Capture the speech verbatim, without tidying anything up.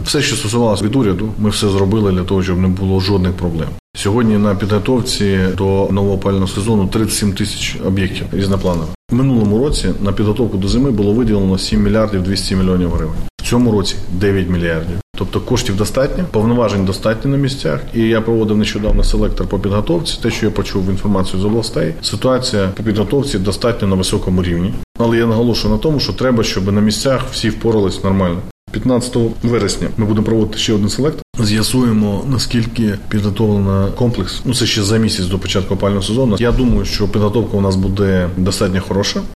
Все, що стосувалося від уряду, ми все зробили для того, щоб не було жодних проблем. Сьогодні на підготовці до нового опалювального сезону тридцять сім тисяч об'єктів різнопланових. В минулому році на підготовку до зими було виділено сім мільярдів двісті мільйонів гривень. В цьому році дев'ять мільярдів. Тобто коштів достатньо, повноважень достатньо на місцях. І я проводив нещодавно селектор по підготовці. Те, що я почув інформацію з областей, ситуація по підготовці достатньо на високому рівні. Але я наголошую на тому, що треба, щоб на місцях всі впорались нормально. п'ятнадцятого вересня ми будемо проводити ще один селектор. З'ясуємо, наскільки підготовлено комплекс. Ну, це ще за місяць до початку опалювального сезону. Я думаю, що підготовка у нас буде достатньо хороша.